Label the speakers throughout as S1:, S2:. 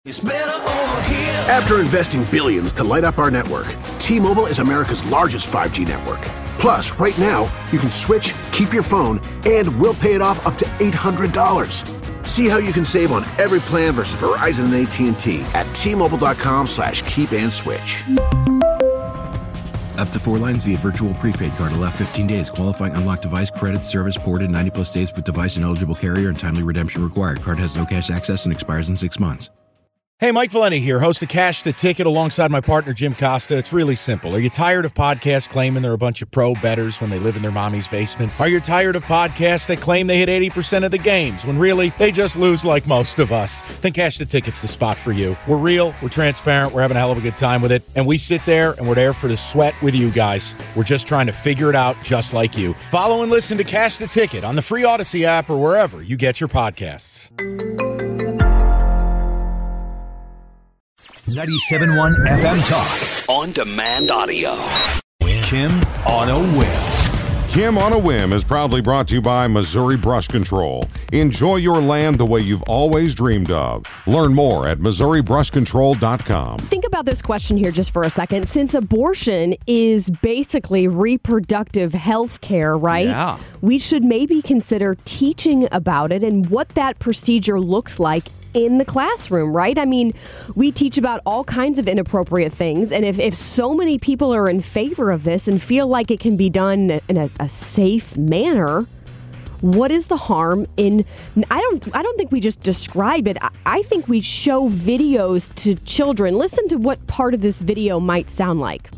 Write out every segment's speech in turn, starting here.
S1: It's better over here.
S2: After investing billions to light up our network, T-Mobile is America's largest 5G network. Plus, right now, you can switch, keep your phone, and we'll pay it off up to $800. See how you can save on every plan versus Verizon and AT&T at T-Mobile.com/keep-and-switch.
S3: Up to 4 lines via virtual prepaid card. Allow 15 days. Qualifying unlocked device credit service ported 90-plus days with device and eligible carrier and timely redemption required. Card has no cash access and expires in 6 months.
S4: Hey, Mike Valenti here, host of Cash the Ticket alongside my partner, Jim Costa. It's really simple. Are you tired of podcasts claiming they're a bunch of pro bettors when they live in their mommy's basement? Are you tired of podcasts that claim they hit 80% of the games when really they just lose like most of us? Then Cash the Ticket's the spot for you. We're real, we're transparent, we're having a hell of a good time with it, and we sit there and we're there for the sweat with you guys. We're just trying to figure it out just like you. Follow and listen to Cash the Ticket on the free Odyssey app or wherever you get your podcasts.
S5: 97.1 FM Talk.
S1: On demand audio.
S5: Kim on a Whim.
S6: Kim on a Whim is proudly brought to you by Missouri Brush Control. Enjoy your land the way you've always dreamed of. Learn more at MissouriBrushControl.com.
S7: Think about this question here just for a second. Since abortion is basically reproductive health care, right?
S8: Yeah.
S7: We should maybe consider teaching about it and what that procedure looks like in the classroom, right? I mean, we teach about all kinds of inappropriate things, and if so many people are in favor of this and feel like it can be done in a safe manner, what is the harm in... I don't think we just describe it. I think we show videos to children. Listen to what part of this video might sound like.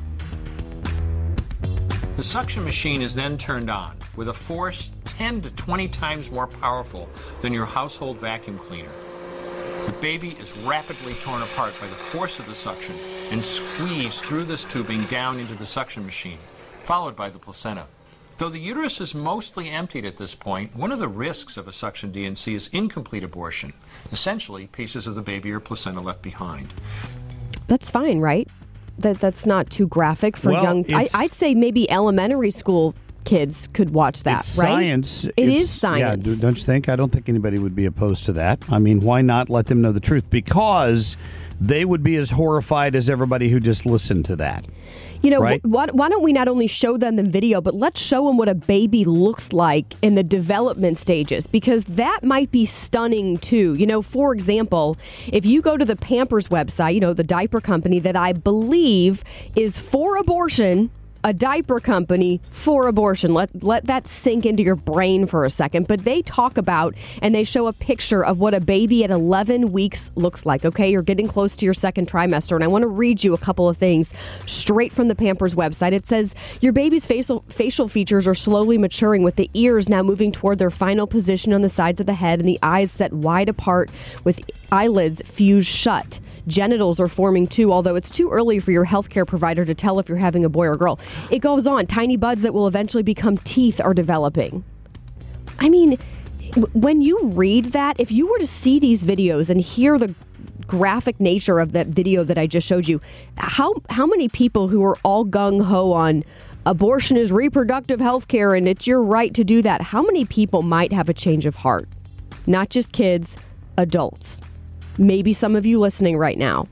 S9: The suction machine is then turned on with a force 10 to 20 times more powerful than your household vacuum cleaner. The baby is rapidly torn apart by the force of the suction and squeezed through this tubing down into the suction machine, followed by the placenta. Though the uterus is mostly emptied at this point, one of the risks of a suction D&C is incomplete abortion. Essentially, pieces of the baby or placenta left behind.
S7: That's fine, right? That's not too graphic for young... I'd say maybe elementary school kids could watch that,
S8: it's
S7: right?
S8: Science.
S7: It is science.
S8: Yeah, don't you think? I don't think anybody would be opposed to that. I mean, why not let them know the truth? Because they would be as horrified as everybody who just listened to that.
S7: You know,
S8: right?
S7: why don't we not only show them the video, but let's show them what a baby looks like in the development stages, because that might be stunning too. You know, for example, if you go to the Pampers website, you know, the diaper company that I believe is for abortion, a diaper company for abortion. Let that sink into your brain for a second. But they talk about and they show a picture of what a baby at 11 weeks looks like. Okay, you're getting close to your second trimester. And I want to read you a couple of things straight from the Pampers website. It says, your baby's facial features are slowly maturing, with the ears now moving toward their final position on the sides of the head and the eyes set wide apart with eyelids fused shut. Genitals are forming too, although it's too early for your healthcare provider to tell if you're having a boy or girl. It goes on. Tiny buds that will eventually become teeth are developing. I mean, when you read that, if you were to see these videos and hear the graphic nature of that video that I just showed you, how many people who are all gung-ho on abortion is reproductive health care and it's your right to do that, how many people might have a change of heart? Not just kids, adults. Maybe some of you listening right now.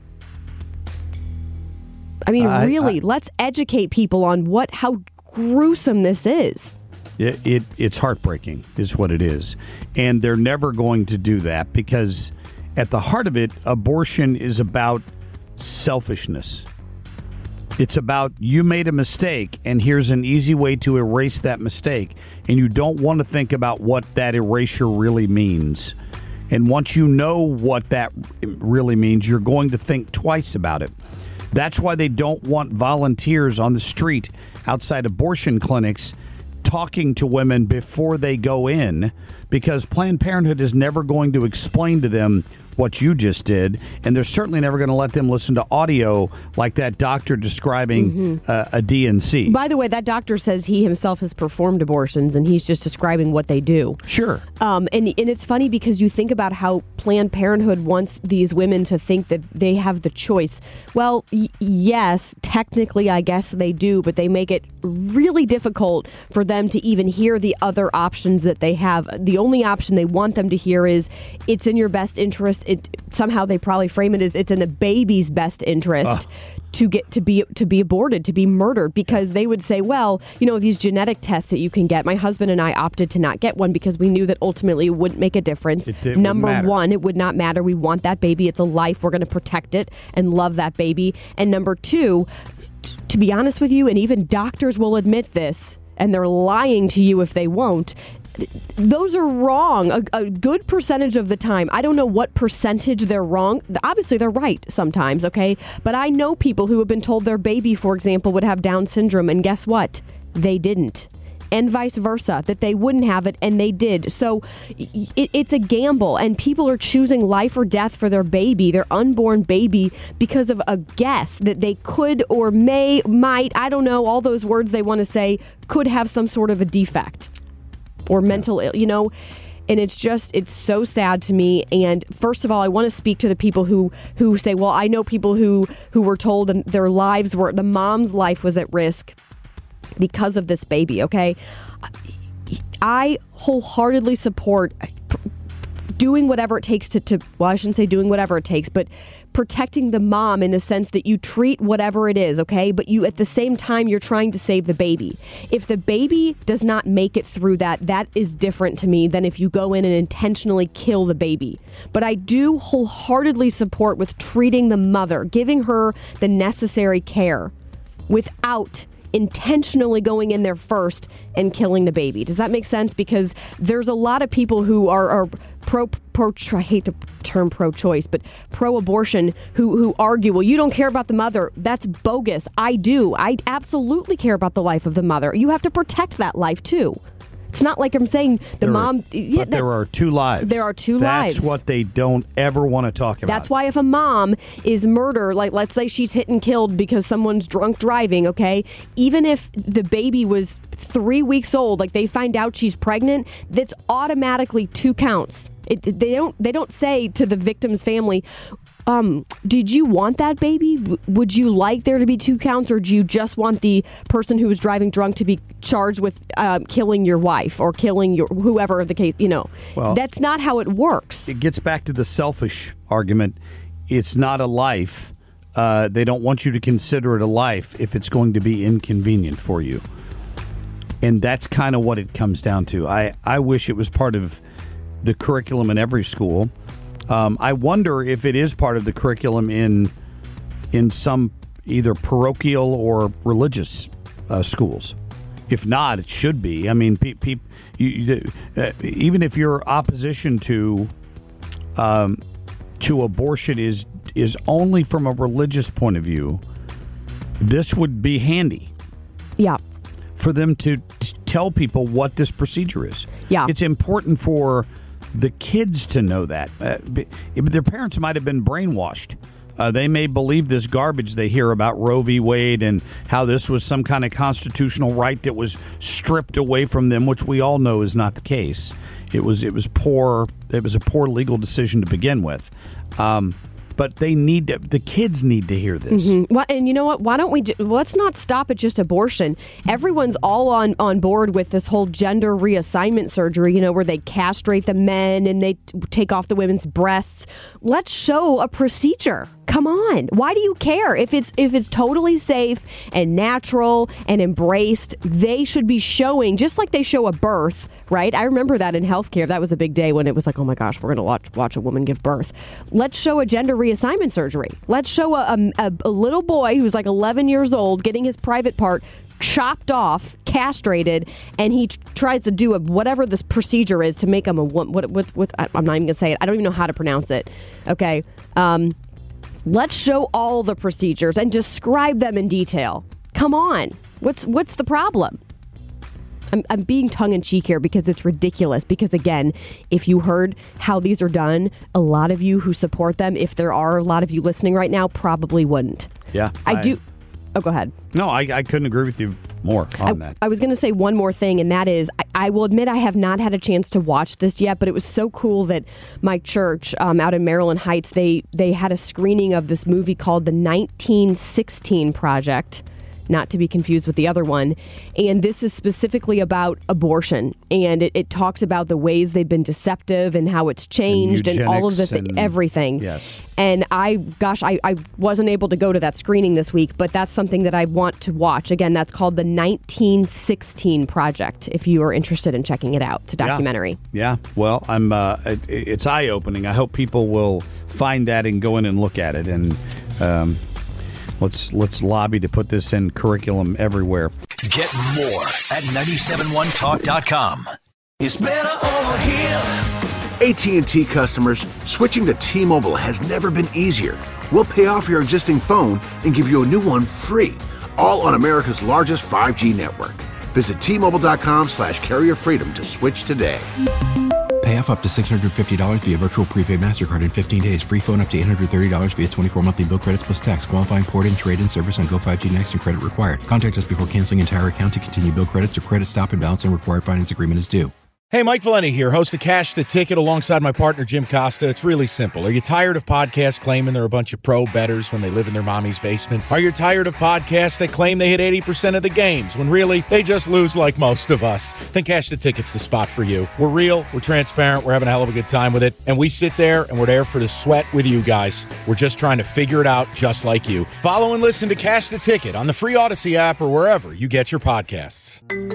S7: I mean, really, let's educate people on how gruesome this is.
S8: It's heartbreaking, is what it is. And they're never going to do that because at the heart of it, abortion is about selfishness. It's about you made a mistake, and here's an easy way to erase that mistake. And you don't want to think about what that erasure really means. And once you know what that really means, you're going to think twice about it. That's why they don't want volunteers on the street outside abortion clinics talking to women before they go in, because Planned Parenthood is never going to explain to them what you just did, and they're certainly never going to let them listen to audio like that doctor describing a D&C.
S7: By the way, that doctor says he himself has performed abortions, and he's just describing what they do.
S8: Sure.
S7: And it's funny because you think about how Planned Parenthood wants these women to think that they have the choice. Well, yes, technically, I guess they do, but they make it really difficult for them to even hear the other options that they have. The only option they want them to hear is, it's in your best interest somehow they probably frame it as it's in the baby's best interest to be aborted, to be murdered, because they would say, well, these genetic tests that you can get. My husband and I opted to not get one because we knew that ultimately it wouldn't make a difference. Number one, it would not matter. We want that baby. It's a life. We're going to protect it and love that baby. And number two, to be honest with you, and even doctors will admit this, and they're lying to you if they won't, those are wrong a good percentage of the time. I don't know what percentage they're wrong. Obviously, they're right sometimes, okay? But I know people who have been told their baby, for example, would have Down syndrome, and guess what? They didn't. And vice versa, that they wouldn't have it, and they did. So it's a gamble, and people are choosing life or death for their baby, their unborn baby, because of a guess that they could or might, I don't know, all those words they want to say, could have some sort of a defect. Or mental, and it's so sad to me. And first of all, I want to speak to the people who say, well, I know people who were told the mom's life was at risk because of this baby, okay? I wholeheartedly support doing whatever it takes I shouldn't say doing whatever it takes, but protecting the mom in the sense that you treat whatever it is, okay? But you, at the same time, you're trying to save the baby. If the baby does not make it through that is different to me than if you go in and intentionally kill the baby. But I do wholeheartedly support with treating the mother, giving her the necessary care without intentionally going in there first and killing the baby. Does that make sense? Because there's a lot of people who are I hate the term pro-choice, but pro-abortion who argue, well, you don't care about the mother. That's bogus. I do. I absolutely care about the life of the mother. You have to protect that life too. It's not like I'm saying mom...
S8: But there are two lives.
S7: There are two lives.
S8: That's what they don't ever want to talk about.
S7: That's why if a mom is murdered, like let's say she's hit and killed because someone's drunk driving, okay? Even if the baby was 3 weeks old, like they find out she's pregnant, that's automatically 2 counts. They don't say to the victim's family, did you want that baby? Would you like there to be 2 counts, or do you just want the person who was driving drunk to be charged with killing your wife or killing your whoever the case? Well, that's not how it works.
S8: It gets back to the selfish argument. It's not a life. They don't want you to consider it a life if it's going to be inconvenient for you. And that's kind of what it comes down to. I wish it was part of the curriculum in every school. I wonder if it is part of the curriculum in some either parochial or religious schools. If not, it should be. I mean, even if your opposition to abortion is only from a religious point of view, this would be handy.
S7: Yeah.
S8: For them to tell people what this procedure is.
S7: Yeah.
S8: It's important for the kids to know that. Their parents might have been brainwashed. They may believe this garbage they hear about Roe v. Wade and how this was some kind of constitutional right that was stripped away from them, which we all know is not the case. It was poor. It was a poor legal decision to begin with. But the kids need to hear this.
S7: Mm-hmm. Well, and you know what? Why don't we let's not stop at just abortion. Everyone's all on board with this whole gender reassignment surgery, where they castrate the men and they take off the women's breasts. Let's show a procedure. Come on. Why do you care? If it's totally safe and natural and embraced, they should be showing, just like they show a birth, right? I remember that in healthcare. That was a big day when it was like, oh my gosh, we're going to watch a woman give birth. Let's show a gender reassignment surgery. Let's show a little boy who's like 11 years old getting his private part chopped off, castrated, and he tries to do whatever this procedure is to make him a woman. What I'm not even going to say it. I don't even know how to pronounce it. Okay. Let's show all the procedures and describe them in detail. Come on. What's the problem? I'm being tongue-in-cheek here because it's ridiculous. Because, again, if you heard how these are done, a lot of you who support them, if there are a lot of you listening right now, probably wouldn't.
S8: Yeah.
S7: I do. Oh, go ahead.
S8: No, I couldn't agree with you more on that.
S7: I was going to say one more thing, and that is, I will admit I have not had a chance to watch this yet, but it was so cool that my church out in Maryland Heights, they had a screening of this movie called The 1916 Project. not to be confused with the other one. And this is specifically about abortion. And it talks about the ways they've been deceptive and how it's changed and all of the everything.
S8: Yes.
S7: And I wasn't able to go to that screening this week, but that's something that I want to watch. Again, that's called the 1916 Project, if you are interested in checking it out. It's a documentary.
S8: Yeah. Well, it's eye-opening. I hope people will find that and go in and look at it. And let's lobby to put this in curriculum everywhere.
S5: Get more at 971talk.com.
S1: It's better over here.
S2: AT&T customers, switching to T-Mobile has never been easier. We'll pay off your existing phone and give you a new one free, all on America's largest 5G network. Visit T-Mobile.com/carrier freedom to switch today.
S3: Pay off up to $650 via virtual prepaid MasterCard in 15 days. Free phone up to $830 via 24 monthly bill credits plus tax. Qualifying port-in, trade-in service on Go 5G Next and credit required. Contact us before canceling entire account to continue bill credits or credit stop and balance and required finance agreement is due.
S4: Hey, Mike Valenti here, host of Cash the Ticket alongside my partner, Jim Costa. It's really simple. Are you tired of podcasts claiming they're a bunch of pro bettors when they live in their mommy's basement? Are you tired of podcasts that claim they hit 80% of the games when really they just lose like most of us? Then Cash the Ticket's the spot for you. We're real, we're transparent, we're having a hell of a good time with it, and we sit there and we're there for the sweat with you guys. We're just trying to figure it out just like you. Follow and listen to Cash the Ticket on the free Odyssey app or wherever you get your podcasts.